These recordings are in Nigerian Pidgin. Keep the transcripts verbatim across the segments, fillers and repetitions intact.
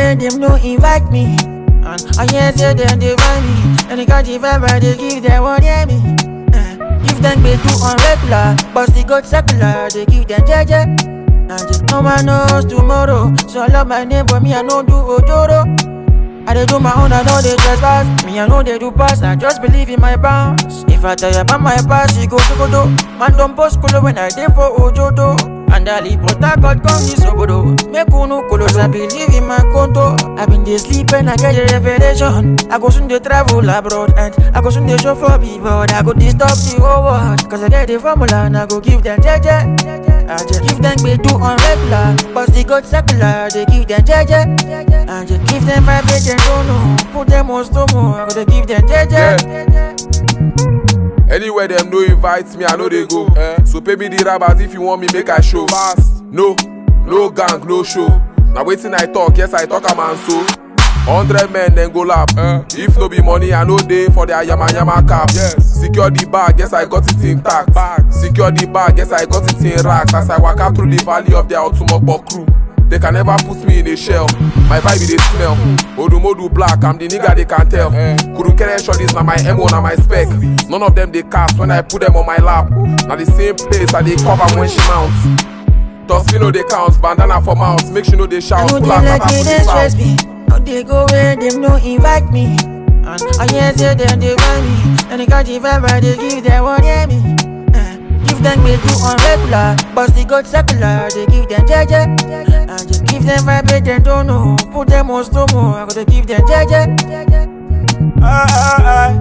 where them no invite me. And I hear say them they find me. And they got the vibe I they give them what hear me. uh, Give them be too on regular, but they got secular, they give them jeje. And no man knows tomorrow, so I love my neighbor, me I don't do ojoro. I dey do my own, I know they trespass. Me I know they do pass, I just believe in my bounds. If I tell you about my past, you go to go do. Man don't post kolo when I dey for ojodo. And I leave protocol come this obodo. Make uno colos, I believe in my conto. I been dey sleep and I get a revelation. I go soon dey travel abroad and I go soon dey show for people. I go disturb the whole world, cause I get the formula and I go give them jeje. I just give them be too on regular, but they got secular, they give them jeje. I just give them vibration, don't know. Put them on stomo, I gotta give them jeje. Yeah. Anywhere them no invite me, I know they go. Eh? So pay me the rabbits if you want me, make I show fast. No, no gang, no show. Now waiting I talk, yes I talk a man so. Hundred men then go lap. Eh? If no be money, I know they for their yama yama cap. Yes. Secure the bag, guess I got it intact. Bag. Secure the bag, guess I got it in racks. As I walk out through the valley of their Otumokbo crew. They can never put me in a shell. My vibe they smell. Odumodu black, I'm the nigga they can tell. Kurukere shot is na my M O, na my spec. None of them they cast when I put them on my lap. Now the same place I they cover when she mounts. Tospino they count, bandana for mouths. Make sure no they shout. I know they like me, they stress me. How they go where them no invite me. And I hear say them they find me. And they got the vibe I they give them what hear me. Give them be too on regular, but they got secular, they give them jeje. And just give them vibration, don't know. Put them on stomo, I gotta give them jeje. Ah, ah, ah.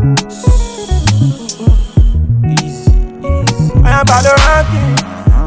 Easy, easy. I am Baloranking.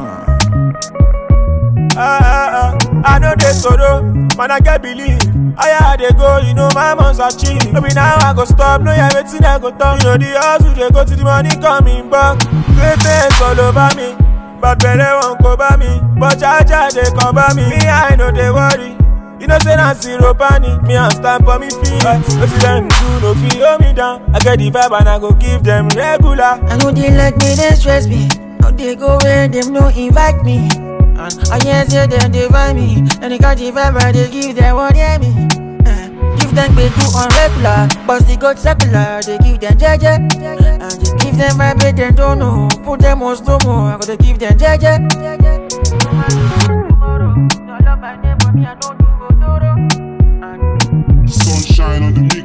Ah, ah, ah. I know they solo, man I can't believe. I had they go, you know my mom's a cheat. Maybe now I go stop, no yeah, waiting I go talk. You know the hustle, they go to the money coming back. Greatness all over me, but better won't cover me. But Jaja they cover me, me I know they worry. You know say na zero panic, me and stand for me feet. But no see them do, no feel hold me down. I get the vibe and I go give them regular. I know they like me, they stress me. How they go where them no invite me. And I hear say them they find me. And they got the vibe I they give them what hear me. uh, Give them be too on regular, but they got secular, they give them jeje. And just give them vibration, don't know. Put them on stomo, I gotta give them jeje. Sunshine on the